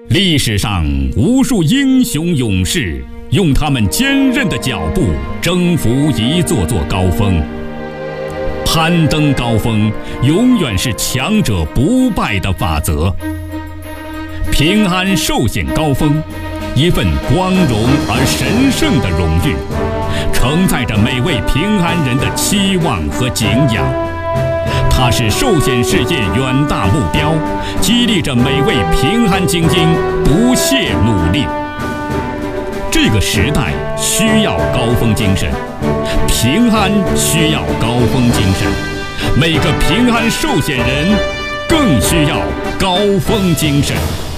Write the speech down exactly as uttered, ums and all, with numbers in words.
历史上无数英雄勇士用他们坚韧的脚步征服一座座高峰。攀登高峰永远是强者不败的法则。平安寿险高峰，一份光荣而神圣的荣誉，承载着每位平安人的期望和敬仰。它是寿险事业远大目标，激励着每位平安精英不懈努力。这个时代需要高峰精神，平安需要高峰精神，每个平安寿险人更需要高峰精神。